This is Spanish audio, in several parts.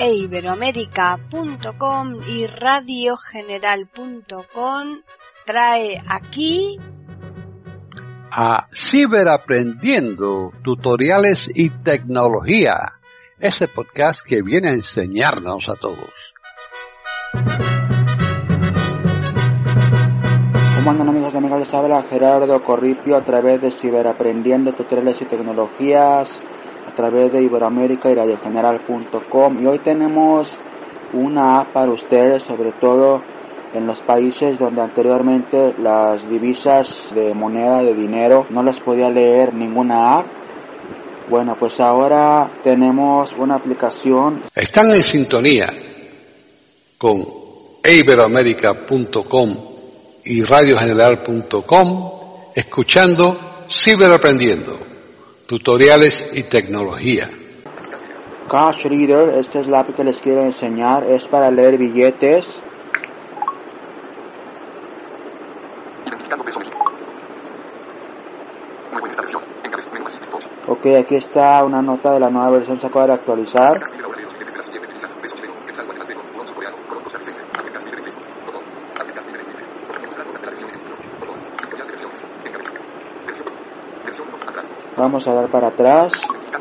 eiberoamerica.com y radiogeneral.com trae aquí a Ciberaprendiendo, tutoriales y tecnología, ese podcast que viene a enseñarnos a todos. ¿Cómo andan, amigos y amigas? Les habla Gerardo Corripio a través de Ciberaprendiendo, tutoriales y tecnologías, a través de Iberoamérica y radiogeneral.com. Y hoy tenemos una app para ustedes, sobre todo en los países donde anteriormente las divisas de moneda, de dinero, no las podía leer ninguna app. Bueno, pues ahora tenemos una aplicación. Están en sintonía con iberoamerica.com y radiogeneral.com, escuchando Ciberaprendiendo, tutoriales y tecnología. Cash Reader, esta es la app que les quiero enseñar, es para leer billetes. Identificando peso México. Muy buena instalación. Encabezado menú asistente. Ok, aquí está una nota de la nueva versión, se acaba de actualizar. Vamos a dar para atrás.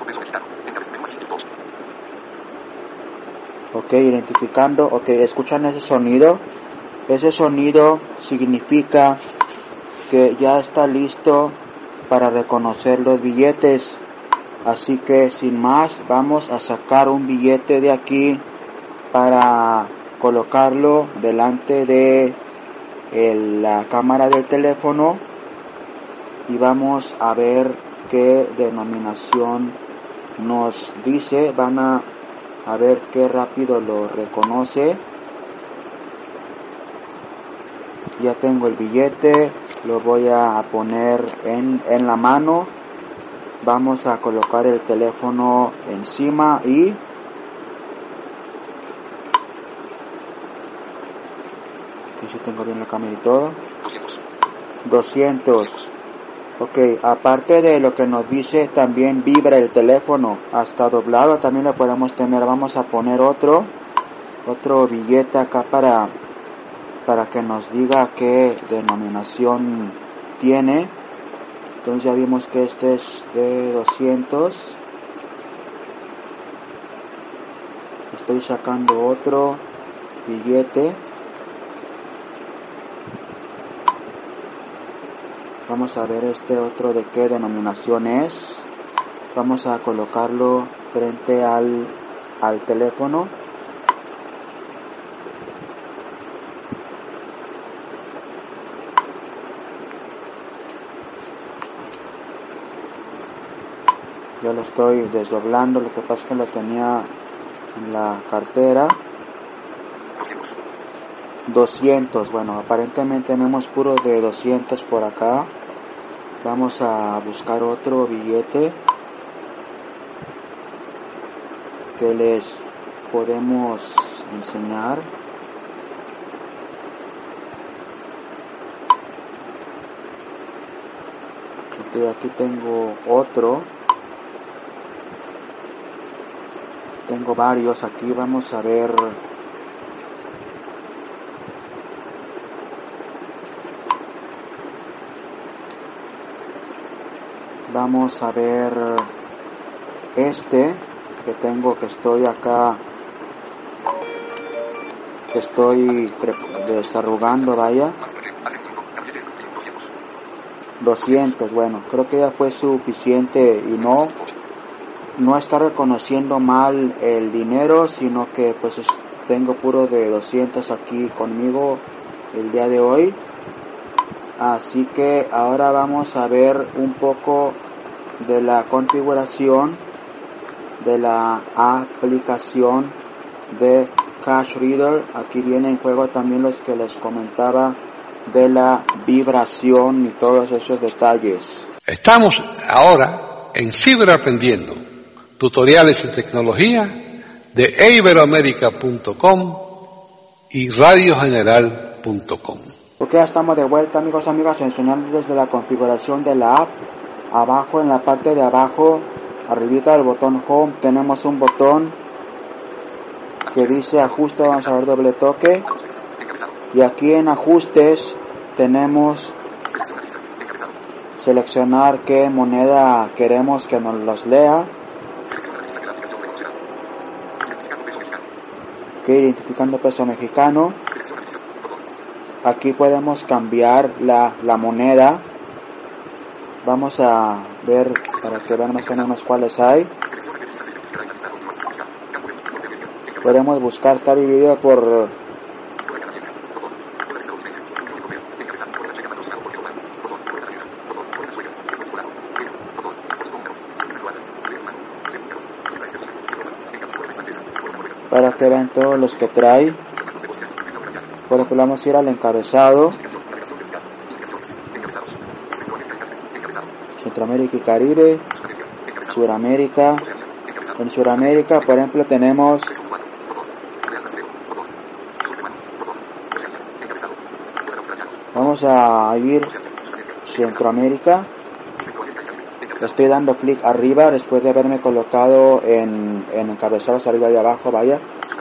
Ok, identificando. Ok, ¿escuchan ese sonido? Ese sonido significa que ya está listo para reconocer los billetes. Así que sin más, vamos a sacar un billete de aquí para colocarlo delante de la cámara del teléfono y vamos a ver qué denominación nos dice. Van a ver qué rápido lo reconoce. Ya tengo el billete, lo voy a poner en la mano. Vamos a colocar el teléfono encima y aquí sí tengo bien la cámara y todo. 200. Ok, aparte de lo que nos dice, también vibra el teléfono, hasta doblado también lo podemos tener. Vamos a poner otro billete acá para que nos diga qué denominación tiene. Entonces ya vimos que este es de 200. Estoy sacando otro billete. Vamos a ver este otro de qué denominación es. Vamos a colocarlo frente al teléfono. Yo lo estoy desdoblando, lo que pasa es que lo tenía en la cartera. 200, bueno, aparentemente tenemos puro de 200 por acá. Vamos a buscar otro billete que les podemos enseñar. Ok, aquí tengo otro. Tengo varios aquí, vamos a ver. Vamos a ver este que tengo, que estoy acá, que estoy desarrugando, vaya. 200, bueno, creo que ya fue suficiente y no está reconociendo mal el dinero, sino que pues tengo puro de 200 aquí conmigo el día de hoy. Así que ahora vamos a ver un poco de la configuración de la aplicación de Cash Reader. Aquí viene en juego también los que les comentaba de la vibración y todos esos detalles. Estamos ahora en Ciberaprendiendo, tutoriales y tecnología de iberoamerica.com y radiogeneral.com. Ok, ya estamos de vuelta, amigos y amigas, enseñándoles de la configuración de la app. Abajo, en la parte de abajo, arribita del botón Home, tenemos un botón que dice ajuste, vamos a dar doble toque. Y aquí en ajustes tenemos seleccionar qué moneda queremos que nos los lea. Ok, identificando peso mexicano. Aquí podemos cambiar la moneda. Vamos a ver para que vean más o menos cuáles hay. Podemos buscar, está dividido por para que vean todos los que trae. Por ejemplo, vamos a ir al encabezado. Centroamérica y Caribe, Suramérica. En Suramérica, por ejemplo, tenemos vamos a ir Centroamérica. Estoy dando clic arriba después de haberme colocado en encabezados arriba y abajo, vaya.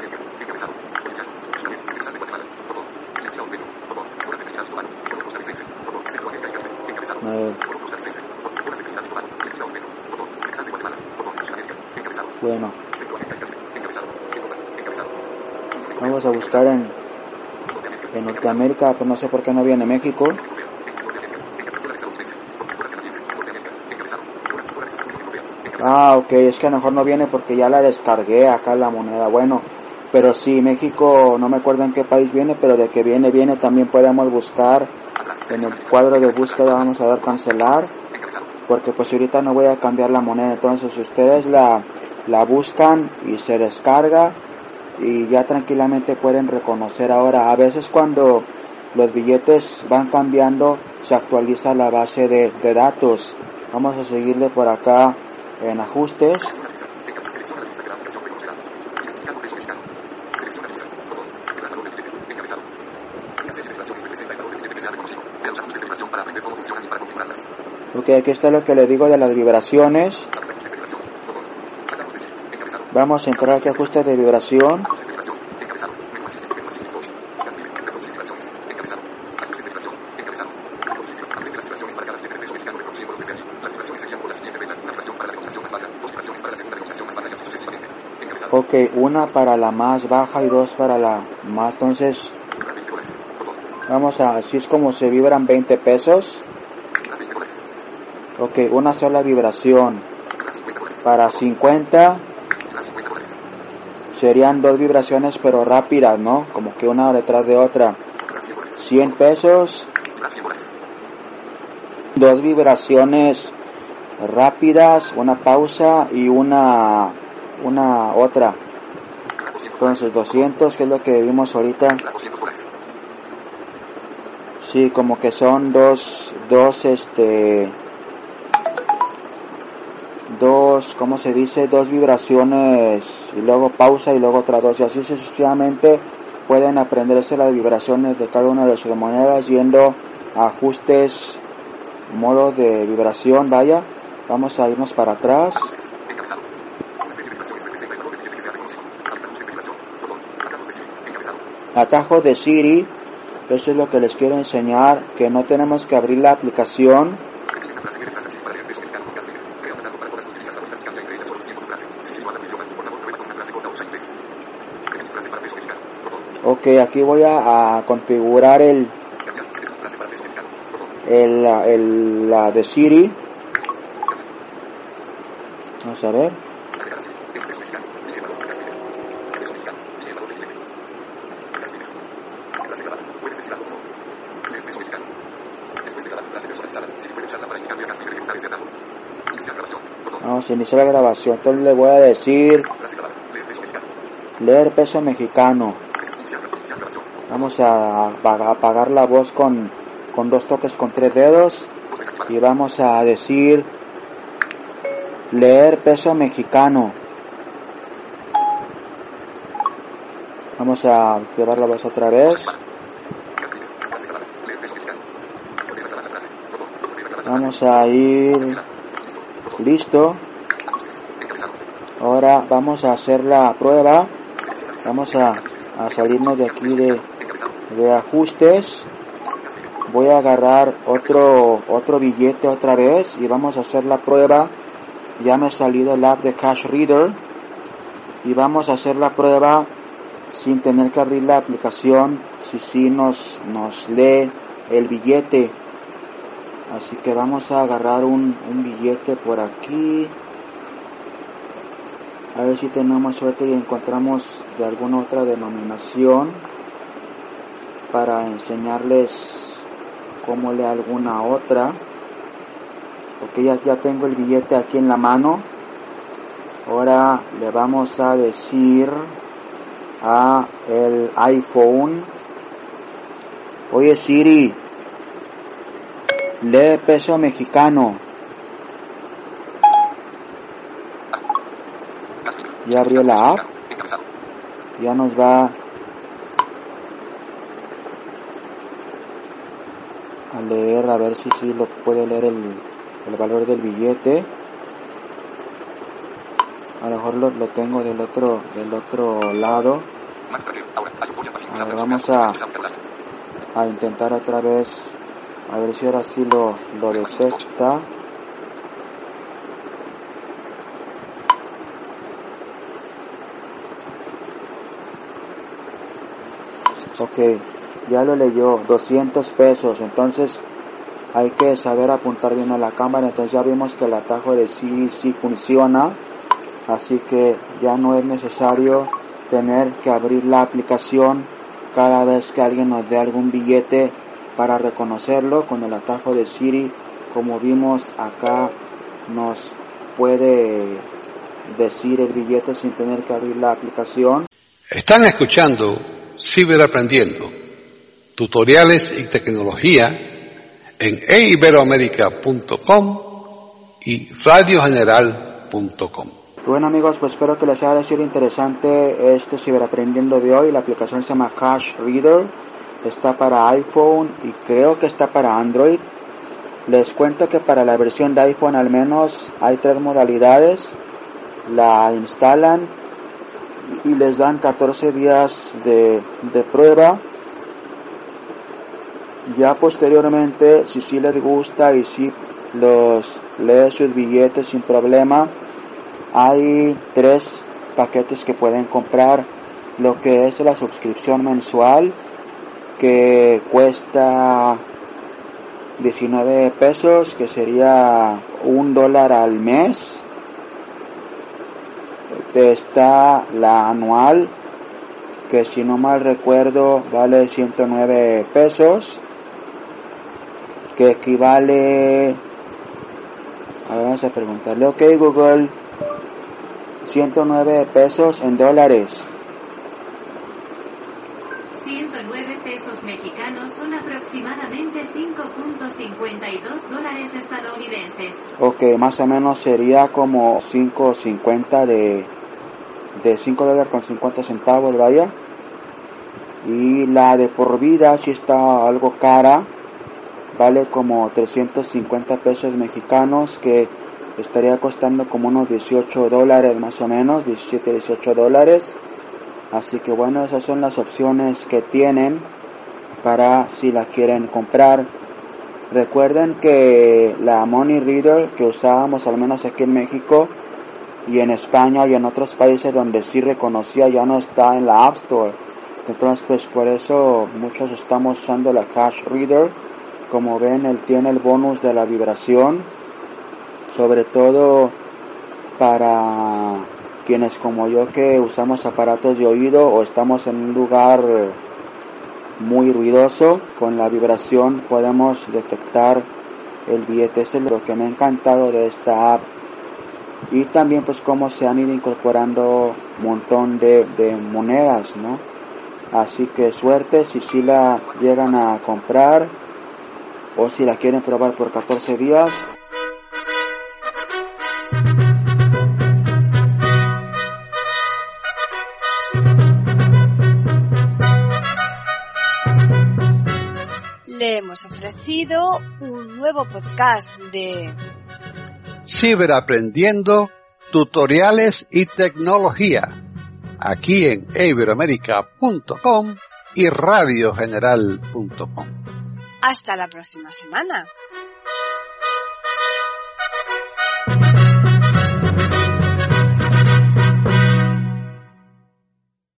Bueno, vamos a buscar en Norteamérica, pero no sé por qué no viene México. Ok, es que a lo mejor no viene porque ya la descargué acá la moneda. Bueno, pero sí, México, no me acuerdo en qué país viene, pero de que viene, también podemos buscar en el cuadro de búsqueda. Vamos a dar cancelar, porque pues ahorita no voy a cambiar la moneda. Entonces si ustedes la buscan y se descarga y ya tranquilamente pueden reconocer. Ahora, a veces cuando los billetes van cambiando, se actualiza la base de datos. Vamos a seguirle por acá en ajustes. Ok, aquí está lo que le digo de las vibraciones. Vamos a entrar aquí a ajustes de vibración. Ok, una para la más baja y dos para la más. Entonces, vamos a, así es como se vibran 20 pesos. Ok, una sola vibración. Para 50 serían dos vibraciones pero rápidas, ¿no? Como que una detrás de otra. 100 pesos. Dos vibraciones rápidas, una pausa y una otra. Entonces 200, que es lo que vimos ahorita. Sí, como que son dos, ¿cómo se dice? Dos vibraciones y luego pausa y luego otra dos, y así sucesivamente. Pueden aprenderse las vibraciones de cada una de sus monedas yendo a ajustes, modo de vibración, vaya. Vamos a irnos para atrás. Atajo de Siri, eso es lo que les quiero enseñar, que no tenemos que abrir la aplicación. Ok, aquí voy a configurar la de Siri. Vamos a ver. Vamos a iniciar la grabación. Entonces le voy a decir leer peso mexicano. Vamos a apagar la voz con dos toques con 3 dedos y vamos a decir leer peso mexicano. Vamos a activar la voz otra vez. Vamos a ir listo. Ahora vamos a hacer la prueba. Vamos a salirnos de aquí de ajustes. Voy a agarrar otro billete otra vez y vamos a hacer la prueba. Ya me salí del app de Cash Reader y vamos a hacer la prueba sin tener que abrir la aplicación, si nos lee el billete. Así que vamos a agarrar un billete por aquí, a ver si tenemos suerte y encontramos de alguna otra denominación para enseñarles cómo leer alguna otra. Ok, ya tengo el billete aquí en la mano. Ahora le vamos a decir a el iPhone: oye Siri, lee peso mexicano. Ya abrió la app. Ya nos va a leer, a ver si lo puede leer el valor del billete. A lo mejor lo tengo del otro lado. A ver, vamos a intentar otra vez, a ver si ahora sí lo detecta. Ok, ya lo leyó, 200 pesos, entonces hay que saber apuntar bien a la cámara. Entonces ya vimos que el atajo de Siri sí funciona, así que ya no es necesario tener que abrir la aplicación cada vez que alguien nos dé algún billete para reconocerlo. Con el atajo de Siri, como vimos acá, nos puede decir el billete sin tener que abrir la aplicación. Están escuchando Ciberaprendiendo, tutoriales y tecnología en eiberoamerica.com y radiogeneral.com. Bueno amigos, pues espero que les haya sido interesante este Ciberaprendiendo de hoy. La aplicación se llama Cash Reader, está para iPhone y creo que está para Android. Les cuento que para la versión de iPhone al menos hay 3 modalidades. La instalan y les dan 14 días de prueba. Ya posteriormente, si sí les gusta y si los lee sus billetes sin problema, hay 3 paquetes que pueden comprar. Lo que es la suscripción mensual, que cuesta 19 pesos, que sería $1 al mes. Está la anual, que si no mal recuerdo vale 109 pesos, que equivale, vamos a preguntarle, ok Google, 109 pesos en dólares. 109 pesos mexicanos son aproximadamente $5.52 estadounidenses. Ok, más o menos sería como 5.50 de $5.50, vaya. Y la de por vida sí está algo cara, vale como 350 pesos mexicanos, que estaría costando como unos $18 más o menos, 17-18 dólares. Así que bueno, esas son las opciones que tienen para si la quieren comprar. Recuerden que la Money Reader que usábamos al menos aquí en México y en España y en otros países donde sí reconocía, ya no está en la App Store. Entonces pues por eso muchos estamos usando la Cash Reader. Como ven, él tiene el bonus de la vibración, sobre todo para quienes como yo que usamos aparatos de oído o estamos en un lugar muy ruidoso. Con la vibración podemos detectar el billete. Eso es lo que me ha encantado de esta app. Y también pues cómo se han ido incorporando un montón de monedas, ¿no? Así que suerte si sí la llegan a comprar o si la quieren probar por 14 días. Le hemos ofrecido un nuevo podcast de Ciberaprendiendo, tutoriales y tecnología aquí en iberoamerica.com y radiogeneral.com. Hasta la próxima semana.